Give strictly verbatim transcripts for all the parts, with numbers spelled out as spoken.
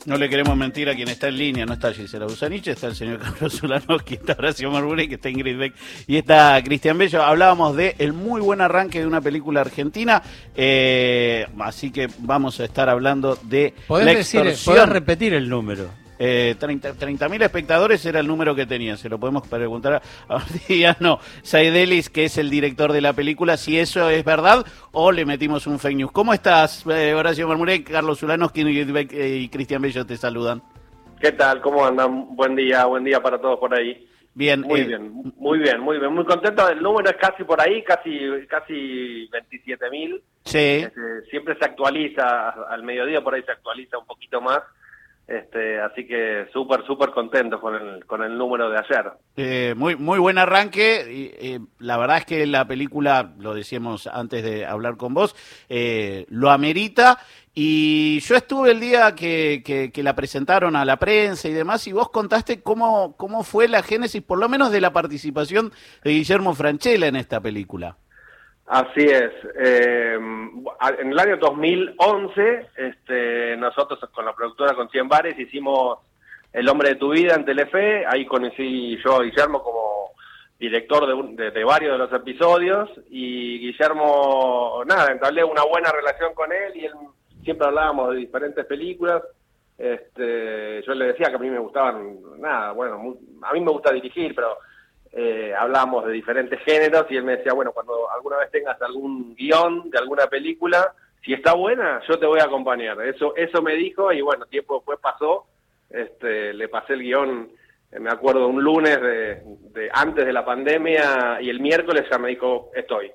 No le queremos mentir a quien está en línea, no está Gisela Busanich, está el señor Carlos Zulanowski, está Horacio Marburey, que está Ingrid Beck y está Cristian Bello. Hablábamos de el muy buen arranque de una película argentina, eh, así que vamos a estar hablando de ¿Podés La decir, Extorsión. podés repetir el número? Eh, treinta mil espectadores era el número que tenía, se lo podemos preguntar a Martiliano Saidelis, que es el director de la película, si eso es verdad o le metimos un fake news. ¿Cómo estás, eh, Horacio Marmurey? Carlos Zulanowski y Cristian Bello te saludan. ¿Qué tal? ¿Cómo andan? Buen día, buen día para todos por ahí. Bien, muy eh, bien, muy bien, muy bien, muy contento. El número es casi por ahí, casi casi veintisiete mil. Sí. Este, siempre se actualiza, al mediodía por ahí se actualiza un poquito más. Este, así que súper, súper contentos con el, con el número de ayer. Eh, muy, muy buen arranque. Y, eh, la verdad es que la película, lo decíamos antes de hablar con vos, eh, lo amerita. Y yo estuve el día que, que, que la presentaron a la prensa y demás, y vos contaste cómo, cómo fue la génesis, por lo menos de la participación de Guillermo Francella en esta película. Así es. Eh, en el año dos mil once, este, nosotros con la productora, con cien bares, hicimos El hombre de tu vida en Telefe. Ahí conocí yo a Guillermo como director de, un, de, de varios de los episodios. Y Guillermo, nada, entablé una buena relación con él y él siempre hablábamos de diferentes películas. Este, yo le decía que a mí me gustaban, nada, bueno, muy, a mí me gusta dirigir, pero... Eh, hablábamos de diferentes géneros y él me decía, bueno, cuando alguna vez tengas algún guión de alguna película, si está buena, yo te voy a acompañar. Eso eso me dijo y bueno, tiempo después pasó, este, le pasé el guión, eh, me acuerdo, un lunes de, de antes de la pandemia y el miércoles ya me dijo, estoy.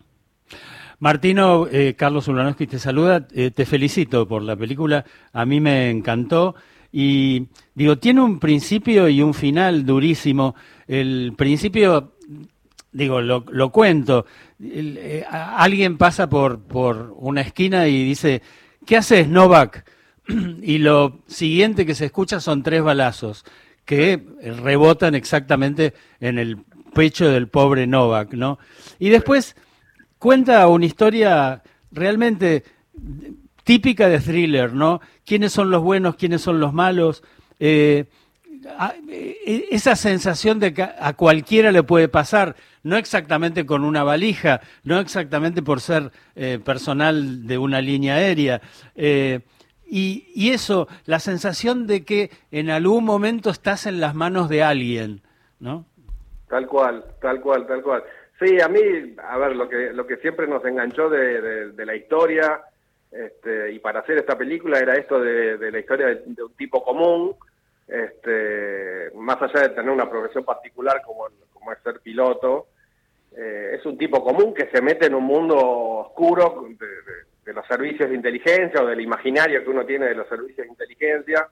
Martino, eh, Carlos Zulanowski te saluda, eh, te felicito por la película, a mí me encantó. Y digo, tiene un principio y un final durísimo. El principio, digo, lo, lo cuento. El, eh, alguien pasa por, por una esquina y dice, ¿qué haces, Novak? Y lo siguiente que se escucha son tres balazos que rebotan exactamente en el pecho del pobre Novak, ¿no? Y después cuenta una historia realmente típica de thriller, ¿no? ¿Quiénes son los buenos, quiénes son los malos? Eh, a, eh, esa sensación de que a cualquiera le puede pasar, no exactamente con una valija, no exactamente por ser eh, personal de una línea aérea. Eh, y, y eso, la sensación de que en algún momento estás en las manos de alguien, ¿no? Tal cual, tal cual, tal cual. Sí, a mí, a ver, lo que lo que siempre nos enganchó de, de, de la historia... Este, y para hacer esta película era esto de, de la historia de, de un tipo común, este, más allá de tener una profesión particular como, como es ser piloto, eh, es un tipo común que se mete en un mundo oscuro de, de, de los servicios de inteligencia o del imaginario que uno tiene de los servicios de inteligencia,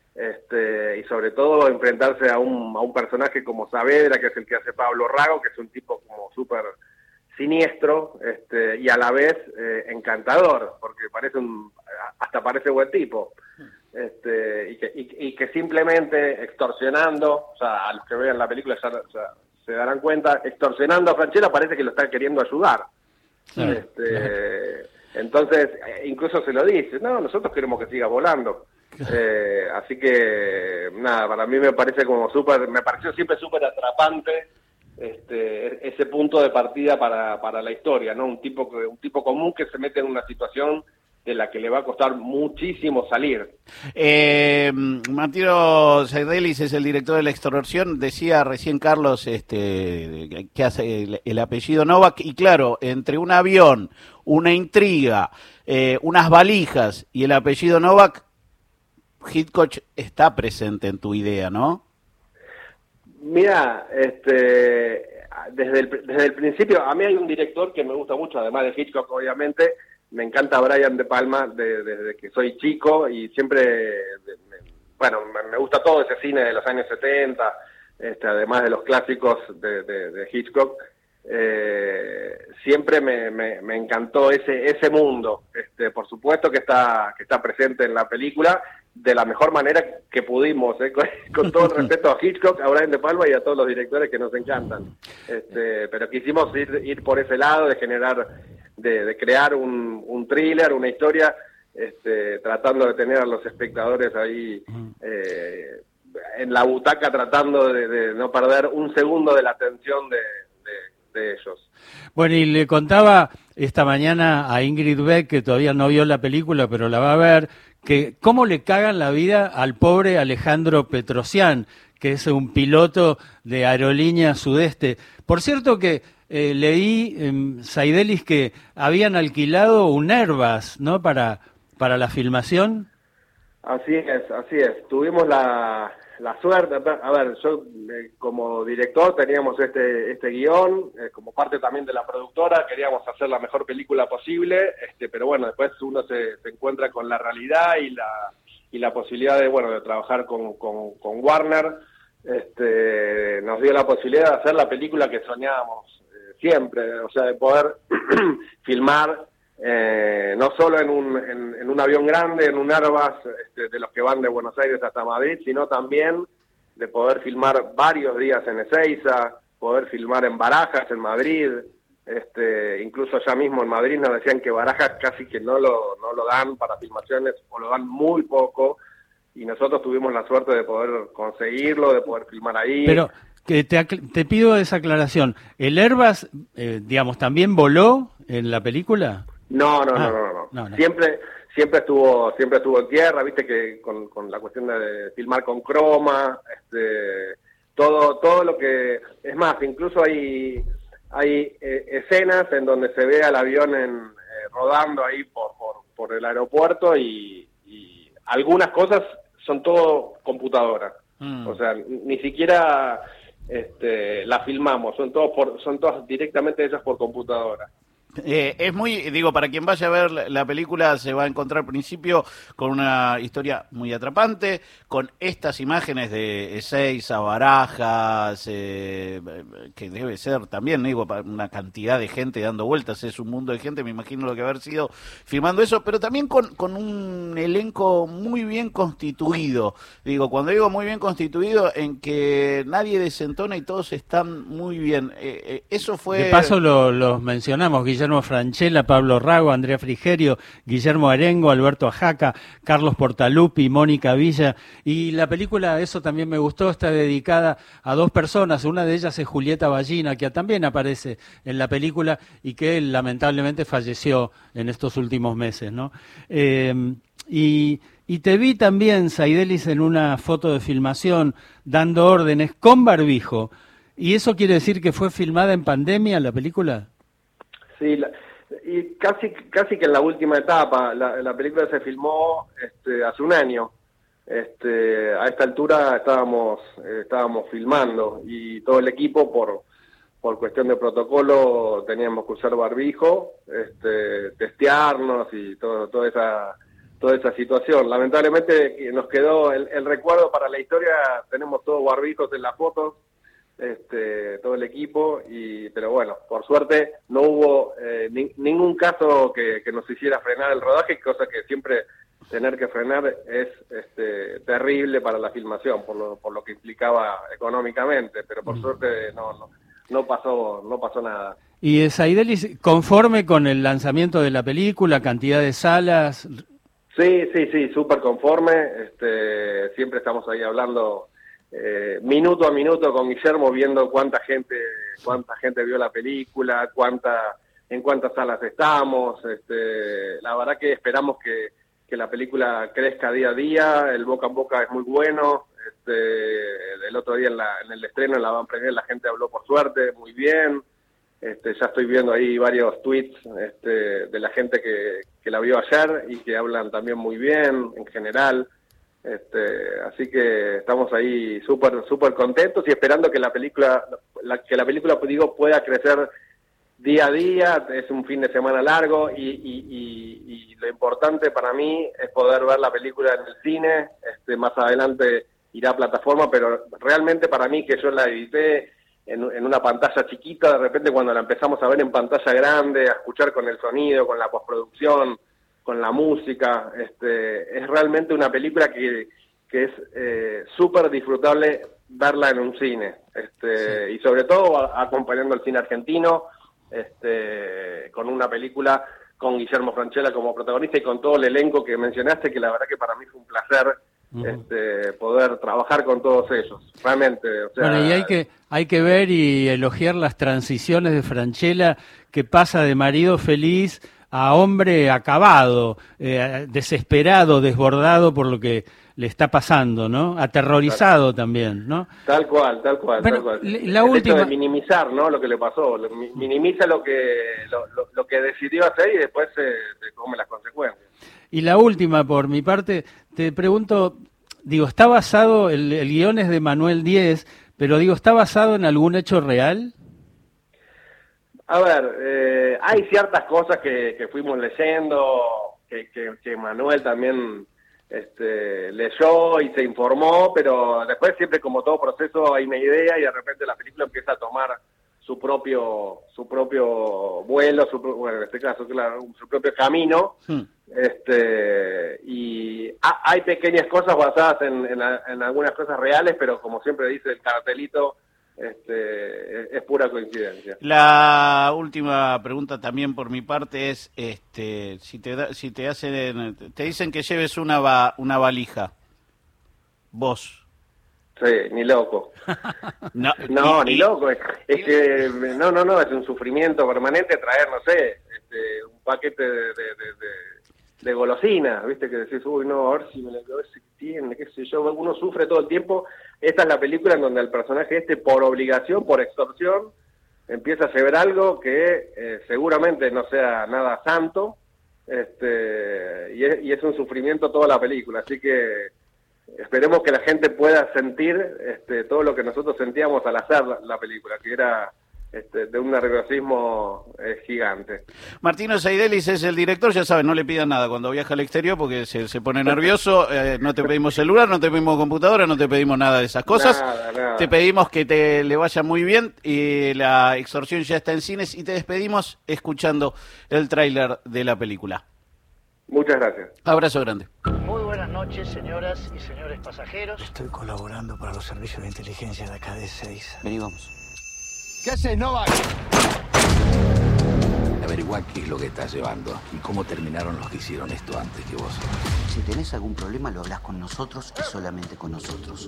este, y sobre todo enfrentarse a un, a un personaje como Saavedra, que es el que hace Pablo Rago, que es un tipo como súper siniestro, este, y a la vez eh, encantador, porque parece un, hasta parece buen tipo, este, y, que, y, y que simplemente extorsionando, o sea, a los que vean la película ya, ya se darán cuenta, extorsionando a Francella parece que lo está queriendo ayudar. Claro, este, claro. Entonces, incluso se lo dice, no, nosotros queremos que siga volando. Eh, así que, nada, para mí me parece como súper, me pareció siempre súper atrapante Este, ese punto de partida para, para la historia, ¿no? Un tipo que, un tipo común que se mete en una situación de la que le va a costar muchísimo salir. Eh, Martino Saidelis es el director de La Extorsión. Decía recién Carlos este, que hace el, el apellido Novak, y claro, entre un avión, una intriga, eh, unas valijas y el apellido Novak, Hitchcock está presente en tu idea, ¿no? Mira, este, desde el, desde el principio, a mí hay un director que me gusta mucho, además de Hitchcock, obviamente, me encanta Brian De Palma de, desde que soy chico y siempre, de, me, bueno, me, me gusta todo ese cine de los años setenta, este, además de los clásicos de, de, de Hitchcock, eh, siempre me, me, me encantó ese ese mundo. Este, por supuesto que está que está presente en la película de la mejor manera que pudimos, ¿eh? con, con todo el respeto a Hitchcock, a Brian De Palma y a todos los directores que nos encantan. Este, pero quisimos ir, ir por ese lado de generar, de, de crear un, un thriller, una historia este, tratando de tener a los espectadores ahí eh, en la butaca, tratando de, de no perder un segundo de la atención de, de, de ellos. Bueno, y le contaba esta mañana a Ingrid Beck, que todavía no vio la película, pero la va a ver, que cómo le cagan la vida al pobre Alejandro Petrosian, que es un piloto de Aerolínea Sudeste. Por cierto que eh, leí en Saidelis que habían alquilado un Airbus, ¿no?, para, para la filmación. Así es, así es. Tuvimos la, la suerte, a ver, yo eh, como director teníamos este este guión, eh, como parte también de la productora, queríamos hacer la mejor película posible, este, pero bueno, después uno se, se encuentra con la realidad y la y la posibilidad de, bueno, de trabajar con, con, con Warner. Este, nos dio la posibilidad de hacer la película que soñábamos eh, siempre, o sea, de poder filmar eh, no solo en un, en, en un avión grande, en un Airbus este, de los que van de Buenos Aires hasta Madrid, sino también de poder filmar varios días en Ezeiza, poder filmar en Barajas, en Madrid, este, incluso allá mismo en Madrid nos decían que Barajas casi que no lo, no lo dan para filmaciones, o lo dan muy poco, y nosotros tuvimos la suerte de poder conseguirlo, de poder filmar ahí. Pero que te, te pido esa aclaración. ¿El Airbus, eh, digamos, también voló en la película? No, no, ah, no, no, no, no, no. Siempre, siempre estuvo, siempre estuvo en tierra, viste que con, con la cuestión de filmar con croma, este, todo, todo lo que, es más, incluso hay, hay eh, escenas en donde se ve al avión en, eh, rodando ahí por, por, por el aeropuerto y, y algunas cosas son todo computadora, mm. o sea, ni siquiera este, la filmamos, son todos por, son todas directamente hechas por computadora. Eh, es muy, digo, para quien vaya a ver la, la película se va a encontrar al principio con una historia muy atrapante, con estas imágenes de Ezeiza, Barajas, eh, que debe ser también, digo, una cantidad de gente dando vueltas, es un mundo de gente, me imagino lo que haber sido filmando eso, pero también con, con un elenco muy bien constituido, digo, cuando digo muy bien constituido, en que nadie desentona y todos están muy bien, eh, eh, eso fue... De paso lo, los mencionamos, Guillermo Guillermo Francella, Pablo Rago, Andrea Frigerio, Guillermo Arengo, Alberto Ajaca, Carlos Portaluppi, Mónica Villa. Y la película, eso también me gustó, está dedicada a dos personas. Una de ellas es Julieta Ballina, que también aparece en la película y que lamentablemente falleció en estos últimos meses, ¿no? Eh, y, y te vi también, Saidelis, en una foto de filmación dando órdenes con barbijo. ¿Y eso quiere decir que fue filmada en pandemia la película? Sí, la, y casi casi que en la última etapa, la, la película se filmó este, hace un año. Este, a esta altura estábamos eh, estábamos filmando y todo el equipo por por cuestión de protocolo teníamos que usar barbijo, este, testearnos y todo, toda esa toda esa situación. Lamentablemente nos quedó el, el recuerdo para la historia, tenemos todos barbijos en las fotos. Este, todo el equipo, y pero bueno, por suerte no hubo eh, ni, ningún caso que, que nos hiciera frenar el rodaje, cosa que siempre tener que frenar es este, terrible para la filmación, por lo, por lo que implicaba económicamente, pero por mm. suerte no, no, no pasó, no pasó nada. Y Saidelis, ¿conforme con el lanzamiento de la película, cantidad de salas? Sí, sí, sí, súper conforme, este, siempre estamos ahí hablando Eh, minuto a minuto con Guillermo, viendo cuánta gente cuánta gente vio la película, cuánta en cuántas salas estamos. Este, la verdad que esperamos que, que la película crezca día a día, el boca a boca es muy bueno. Este, el otro día en, la, en el estreno, en la van premier, la gente habló por suerte, muy bien. Este, ya estoy viendo ahí varios tweets este, de la gente que, que la vio ayer y que hablan también muy bien en general. Este, así que estamos ahí súper súper contentos y esperando que la película la, que la película digo pueda crecer día a día. Es un fin de semana largo y, y, y, y lo importante para mí es poder ver la película en el cine. Este, más adelante irá a plataforma, pero realmente para mí, que yo la edité en, en una pantalla chiquita, de repente cuando la empezamos a ver en pantalla grande, a escuchar con el sonido, con la postproducción, con la música, este, es realmente una película que, que es eh, súper disfrutable verla en un cine, este, sí. Y sobre todo a, acompañando al cine argentino, este, con una película con Guillermo Francella como protagonista y con todo el elenco que mencionaste, que la verdad que para mí fue un placer uh-huh. este, poder trabajar con todos ellos, realmente. O sea, bueno, y hay que, hay que ver y elogiar las transiciones de Francella, que pasa de marido feliz a hombre acabado, eh, desesperado, desbordado por lo que le está pasando, ¿no? Aterrorizado tal, también, ¿no? Tal cual, tal cual, bueno, tal cual. La el última... hecho de minimizar, ¿no? Lo que le pasó, minimiza lo que lo, lo, lo que decidió hacer y después se, se come las consecuencias. Y la última, por mi parte, te pregunto, digo, ¿está basado, el, el guión es de Manuel Diez, pero digo, ¿está basado en algún hecho real? A ver, eh, hay ciertas cosas que, que fuimos leyendo, que, que, que Manuel también este, leyó y se informó, pero después siempre como todo proceso hay una idea y de repente la película empieza a tomar su propio su propio vuelo, su, bueno, en este caso, claro, su propio camino, hmm. este y ha, hay pequeñas cosas basadas en, en, en algunas cosas reales, pero como siempre dice el cartelito, Este, es pura coincidencia. La última pregunta también por mi parte es, este, si te da, si te hacen, te dicen que lleves una va, una valija, vos. Sí, ni loco. no, no y, ni y, loco. Es, es que no, no, no, es un sufrimiento permanente traer, no sé, este, un paquete de, de, de, de, de golosinas, viste, que decís, uy, no, a ver si me la a ver si tiene, qué sé yo, uno sufre todo el tiempo. Esta es la película en donde el personaje este, por obligación, por extorsión, empieza a hacer algo que eh, seguramente no sea nada santo, este, y, es, y es un sufrimiento toda la película, así que esperemos que la gente pueda sentir este, todo lo que nosotros sentíamos al hacer la, la película, que era este, de un nerviosismo eh, gigante. Martino Saidelis es el director, ya saben, no le pidan nada cuando viaja al exterior porque se, se pone nervioso, eh, no te pedimos celular, no te pedimos computadora, no te pedimos nada de esas cosas, nada, nada. Te pedimos que te le vaya muy bien y La Extorsión ya está en cines y te despedimos escuchando el tráiler de la película. Muchas gracias. Abrazo grande. Muy buenas noches, señoras y señores pasajeros. Estoy colaborando para los servicios de inteligencia de acá de Ezeiza. Vení, vamos. ¿Qué haces, Novak? Averiguá qué es lo que estás llevando y cómo terminaron los que hicieron esto antes que vos. Si tenés algún problema, lo hablas con nosotros y solamente con nosotros.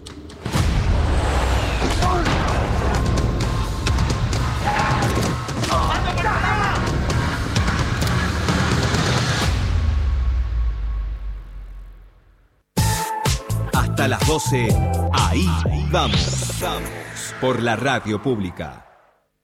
Hasta las doce, ahí vamos, vamos, por la radio pública.